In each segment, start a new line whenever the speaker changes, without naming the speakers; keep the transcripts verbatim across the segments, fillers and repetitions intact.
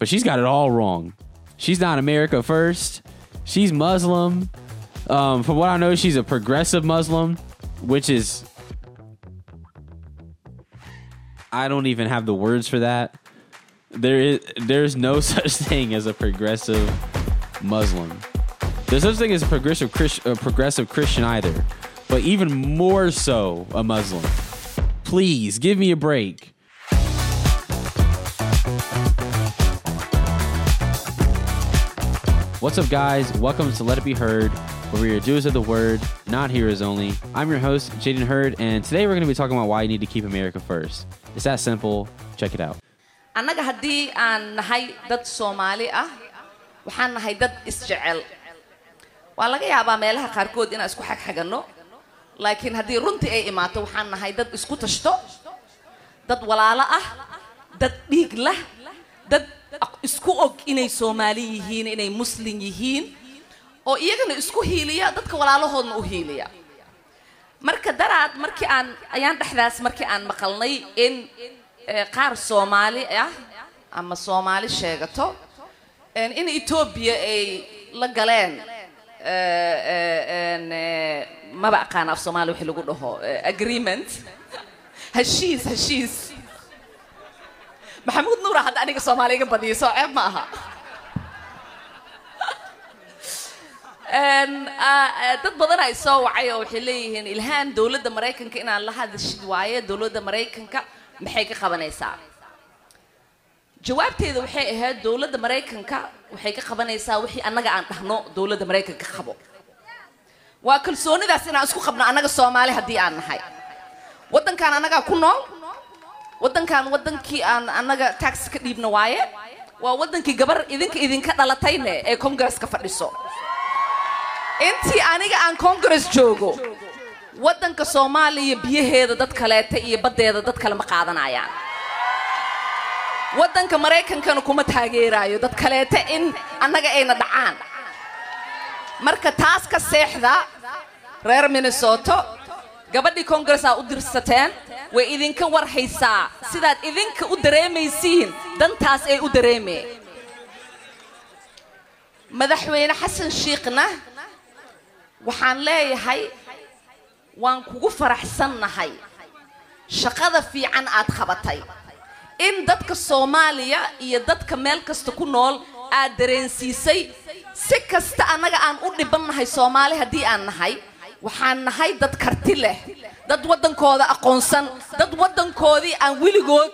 but she's got it all wrong. She's not America first. She's Muslim. Um, from what I know, she's a progressive Muslim, which is... I don't even have the words for that. There is, there's no such thing as a progressive Muslim. There's such thing as a progressive, Christ, a progressive Christian either, but even more so a Muslim. Please, give me a break. What's up, guys? Welcome to Let It Be Heard, where we are doers of the word, not hearers only. I'm your host, Jaden Hurd, and today we're going to be talking about why you need to keep America first. It's that simple. Check it out.
Annaga haddii aan nahay dad Soomaali ah, waxaan nahay dad isjecel. Waa laga yaabaa meelaha qaarkood inaan isku xagxaganno, laakiin haddii runtii ay imaato waxaan nahay dad isku tashto, dad walaalo ah, dad dhiig lah, dad isku og inay Soomaali yihiin, inay Muslim yihiin, oo iyagana isku hiiliya dadka walaalahoodna u hiiliya. Marka daraad markii aan ayaan dhaxdaas markii aan maqalnay in qaar Soomaali ah ama Soomaali sheegato in Ethiopia ay la galeen ma baqaan af Soomaali wixii lagu dhaho agreement heshiis heshiis Maxamuud Nuur hadda aniga Soomaaliga badiyo soo ceeb ma aha and dad badan ay soo wacay oo waxay leeyihiin ilhaan dawladda Mareykanka inaan la hadashid waaye dawladda Mareykanka maxay ka qabanaysaa jawaabteedu waxay ahayd dawladda Mareykanka waxay ka qabanaysaa wixii annaga aan dhahno dawladda Mareykanka qabo waa kalsoonidaas inaan isku qabno annaga Soomaali hadii aan nahay wadankan annaga ku nool wadankan wadankii aan annaga tax ka dhiibno waaye waa wadankii gabar idinka idinka dhalatayne ee Congress-ka fadhiso intii aniga aan Congress joogo wadanka Soomaaliya biyaheeda dad kaleeta iyo badeeda dad kale ma qaadanayaan wadanka Mareykankana kuma taageerayo dad kaleeta in annaga ayna dhacaan marka taas ka seexda reer Minnesota gabadhii Congress-a u dirsateen way idinka war haysaa sidaad idinka u dareemaysiin dantaas ay u dareemeen madaxweyne Xasan Sheekhna waxaan leeyahay waan kugu faraxsanahay shaqada fiican aad qabatay in dadka Soomaaliya iyo dadka meel kasta ku nool aad dareensiisay si kasta anaga aan u dhibanahay Soomaali hadii aan nahay waxaan nahay dad karti leh dad wadankooda aqoonsan dad wadankoodii aan wiligood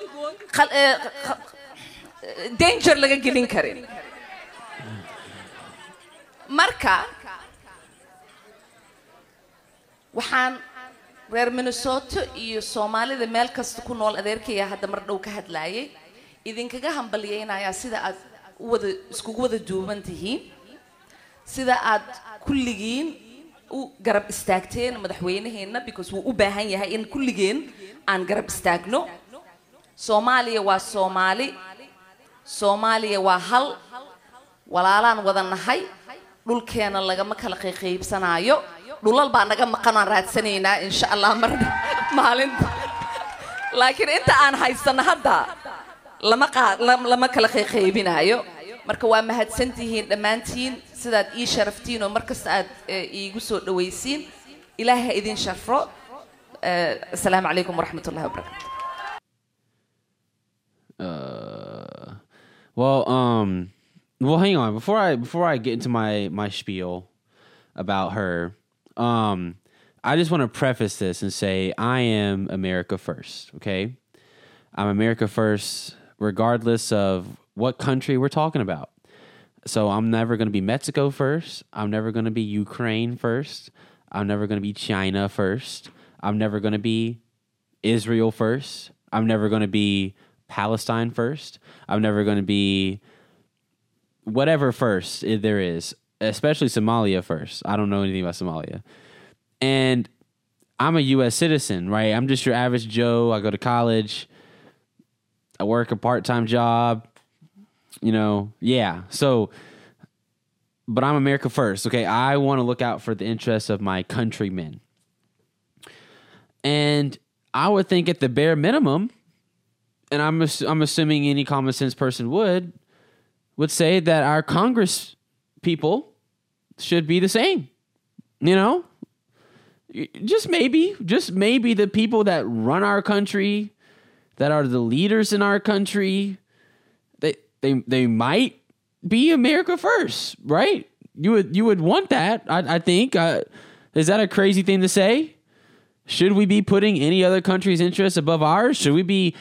danger laga gelin karin marka waxaan reer Minnesota iyo Soomaalida meel kasta ku nool adeerkaya hadda mar dhow ka hadlaayay idinkaga hambalyeynaya sida aad wada isku wada duuban tihiin sida aad kulligiin u garab istaagteen madaxweynaheena because wuu u baahan yahay in kulligeen aan garab istaagno Soomaaliya waa Soomaali Soomaaliya waa hal walaalaan wada nahay dhulkeena laga ma kala qeybsanaayo dhulal baa naga maqan aan raadsanayna insha Allah mar maalin laakiin inta aan haysana hadda lama lama kala qeybinaayo marka waa mahadsantihiin dhamaantiin sidaad ii sharaftiin oo markasta aad iigu soo dhawaysiin ilaahay idin sharfo assalaamu alaykum wa rahmatullahi wa barakatuh
uh well um well hang on before I before I get into my my spiel about her Um, I just want to preface this and say I am America first, okay? I'm America first regardless of what country we're talking about. So I'm never going to be Mexico first. I'm never going to be Ukraine first. I'm never going to be China first. I'm never going to be Israel first. I'm never going to be Palestine first. I'm never going to be whatever first there is. Especially Somalia first. I don't know anything about Somalia. And I'm a U S citizen, right? I'm just your average Joe. I go to college. I work a part-time job. You know, yeah. So, but I'm America first, okay? I want to look out for the interests of my countrymen. And I would think at the bare minimum, and I'm, I'm assuming any common sense person would, would say that our Congress people should be the same. You know, just maybe, just maybe the people that run our country, that are the leaders in our country, they they they might be America first, right? You would you would want that, I, I think. Uh, is that a crazy thing to say? Should we be putting any other country's interests above ours? Should we be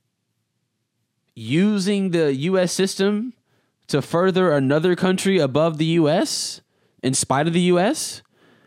using the U S system to further another country above the U S in spite of the U S?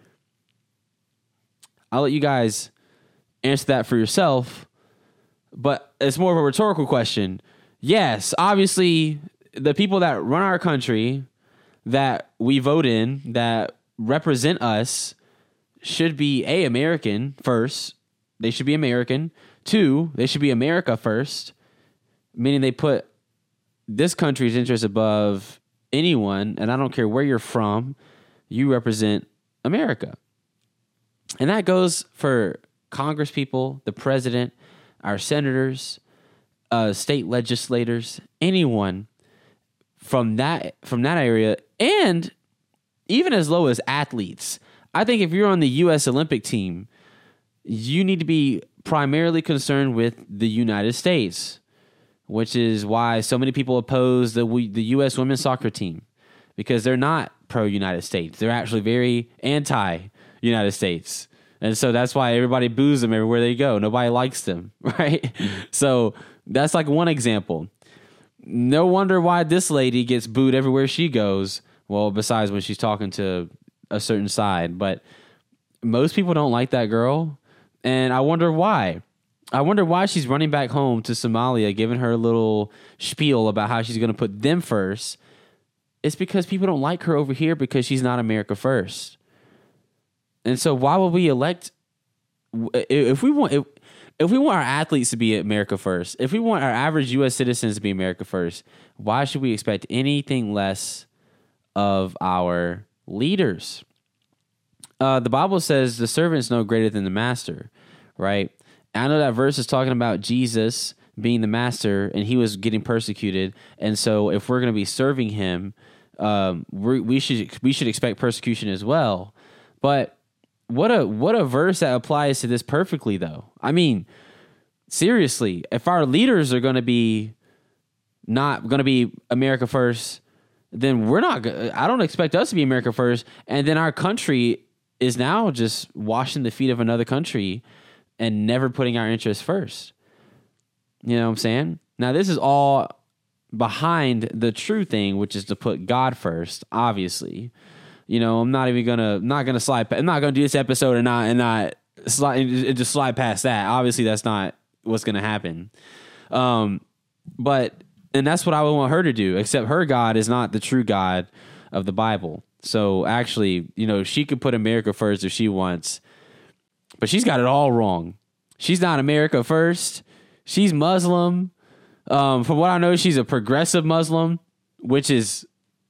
I'll let you guys answer that for yourself, but it's more of a rhetorical question. Yes, obviously, the people that run our country, that we vote in, that represent us, should be A, American first. They should be American. Two, they should be America first, meaning they put this country's interest above anyone, and I don't care where you're from, you represent America. And that goes for Congress people, the president, our senators, uh, state legislators, anyone from that from that area, and even as low as athletes. I think if you're on the U S Olympic team, you need to be primarily concerned with the United States, which is why so many people oppose the the U S women's soccer team, because they're not pro-United States. They're actually very anti-United States. And so that's why everybody boos them everywhere they go. Nobody likes them, right? So that's like one example. No wonder why this lady gets booed everywhere she goes. Well, besides when she's talking to a certain side. But most people don't like that girl. And I wonder why. I wonder why she's running back home to Somalia, giving her a little spiel about how she's going to put them first. It's because people don't like her over here because she's not America first. And so why would we elect, if we want if, if we want our athletes to be America first, if we want our average U S citizens to be America first, why should we expect anything less of our leaders? Uh, the Bible says the servant's no greater than the master, right? I know that verse is talking about Jesus being the master and he was getting persecuted. And so if we're going to be serving him, um, we we should we should expect persecution as well. But What a what a verse that applies to this perfectly, though. I mean, seriously, if our leaders are going to be not going to be America first, then we're not. I don't expect us to be America first, and then our country is now just washing the feet of another country and never putting our interests first. You know what I'm saying? Now, this is all behind the true thing, which is to put God first, obviously. You know, I'm not even gonna not gonna slide. I'm not gonna do this episode and not and not slide and just slide past that. Obviously, that's not what's gonna happen. Um, but and that's what I would want her to do. Except her God is not the true God of the Bible. So actually, you know, she could put America first if she wants, but she's got it all wrong. She's not America first. She's Muslim. Um, from what I know, she's a progressive Muslim, which is.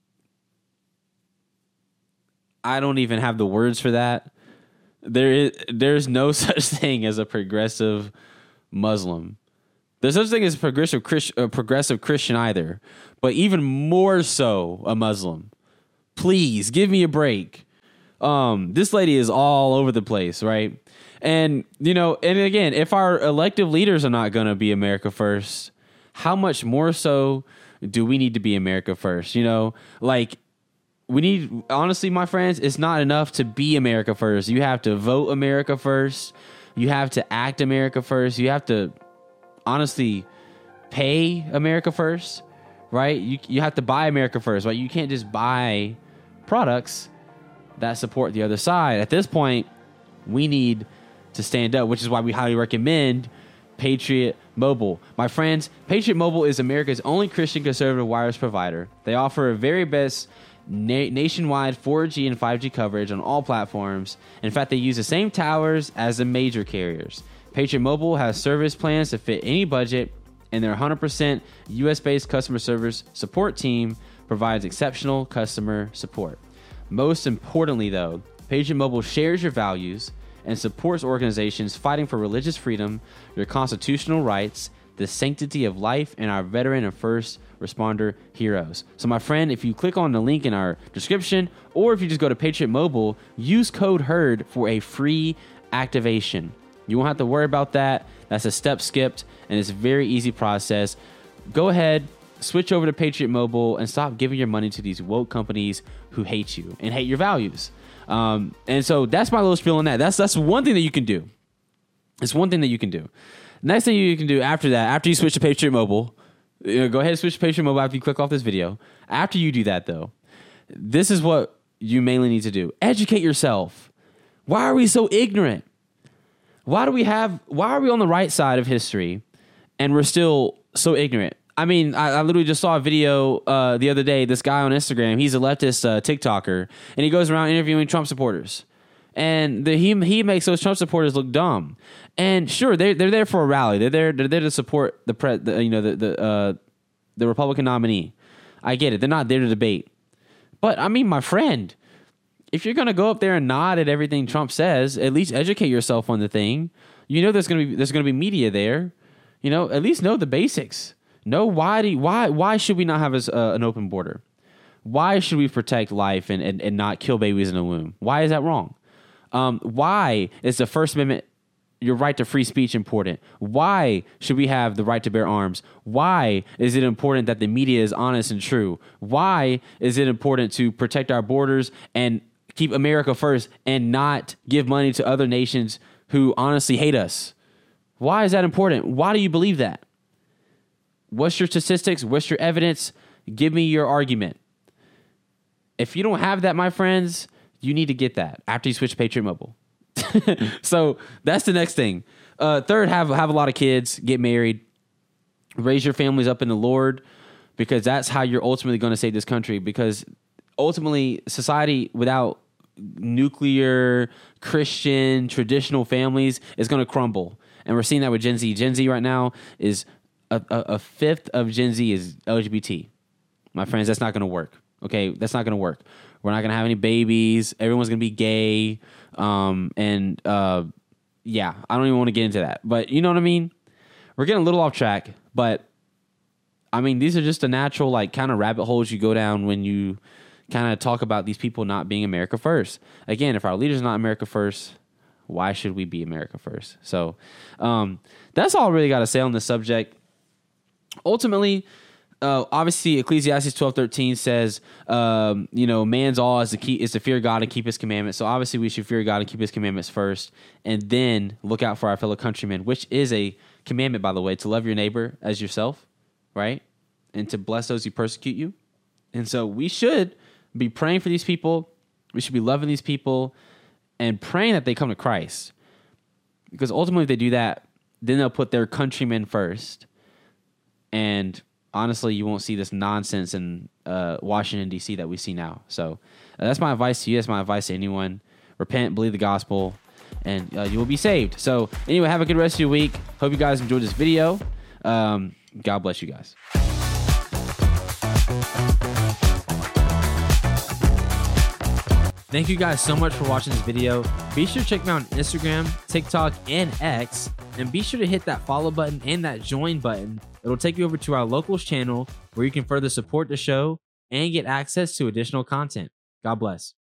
I don't even have the words for that. There is there's no such thing as a progressive Muslim. There's such thing as a progressive Christ, a progressive Christian either, but even more so a Muslim. Please give me a break. Um, this lady is all over the place, right? And you know, and again, if our elective leaders are not going to be America first, how much more so do we need to be America first? You know, like. We need, honestly, my friends, it's not enough to be America first. You have to vote America first. You have to act America first. You have to, honestly, pay America first, right? You you have to buy America first, right? You can't just buy products that support the other side. At this point, we need to stand up, which is why we highly recommend Patriot Mobile. My friends, Patriot Mobile is America's only Christian conservative wireless provider. They offer a very best Na- nationwide four G and five G coverage on all platforms. In fact, they use the same towers as the major carriers. Patriot Mobile has service plans to fit any budget, and their one hundred percent U S-based customer service support team provides exceptional customer support. Most importantly, though, Patriot Mobile shares your values and supports organizations fighting for religious freedom, your constitutional rights, the sanctity of life, and our veteran and first responder heroes. So my friend, if you click on the link in our description, or if you just go to Patriot Mobile, use code HERD for a free activation. You won't have to worry about that. That's a step skipped, and it's a very easy process. Go ahead, switch over to Patriot Mobile, and stop giving your money to these woke companies who hate you and hate your values. Um, and so that's my little spiel on that. That's that's one thing that you can do. It's one thing that you can do. Next thing you can do after that, after you switch to Patriot Mobile, you know, go ahead and switch to Patriot Mobile after you click off this video. After you do that, though, this is what you mainly need to do. Educate yourself. Why are we so ignorant? Why do we have? Why are we on the right side of history, and we're still so ignorant? I mean, I, I literally just saw a video uh, the other day. This guy on Instagram, he's a leftist uh, TikToker, and he goes around interviewing Trump supporters. And the, he he makes those Trump supporters look dumb. And sure, they're they're there for a rally. They're there they're there to support the pre, the, you know the the uh, the Republican nominee. I get it. They're not there to debate. But I mean, my friend, if you're gonna go up there and nod at everything Trump says, at least educate yourself on the thing. You know, there's gonna be there's gonna be media there. You know, at least know the basics. Know why do you, why why should we not have a, uh, an open border? Why should we protect life and, and and not kill babies in the womb? Why is that wrong? Um, why is the First Amendment, your right to free speech, important? Why should we have the right to bear arms? Why is it important that the media is honest and true? Why is it important to protect our borders and keep America first and not give money to other nations who honestly hate us? Why is that important? Why do you believe that? What's your statistics? What's your evidence? Give me your argument. If you don't have that, my friends, you need to get that after you switch to Patriot Mobile. So that's the next thing. Uh, third, have have a lot of kids, get married, raise your families up in the Lord, because that's how you're ultimately going to save this country. Because ultimately, society without nuclear, Christian, traditional families is going to crumble. And we're seeing that with Gen Z. Gen Z right now is a, a, a fifth of Gen Z is L G B T. My friends, that's not going to work. Okay, that's not going to work. We're not going to have any babies. Everyone's going to be gay. Um, and uh, yeah, I don't even want to get into that. But you know what I mean? We're getting a little off track. But I mean, these are just the natural, like, kind of rabbit holes you go down when you kind of talk about these people not being America first. Again, if our leaders are not America first, why should we be America first? So um, that's all I really got to say on this subject. Ultimately, Uh, obviously, Ecclesiastes twelve thirteen says, um, you know, man's all is to keep is to fear God and keep His commandments. So obviously, we should fear God and keep His commandments first, and then look out for our fellow countrymen, which is a commandment, by the way, to love your neighbor as yourself, right, and to bless those who persecute you. And so we should be praying for these people. We should be loving these people and praying that they come to Christ, because ultimately, if they do that, then they'll put their countrymen first, and honestly, you won't see this nonsense in uh, Washington, D C that we see now. So uh, that's my advice to you. That's my advice to anyone. Repent, believe the gospel, and uh, you will be saved. So anyway, have a good rest of your week. Hope you guys enjoyed this video. Um, God bless you guys. Thank you guys so much for watching this video. Be sure to check me out on Instagram, TikTok, and X. And be sure to hit that follow button and that join button. It'll take you over to our locals channel where you can further support the show and get access to additional content. God bless.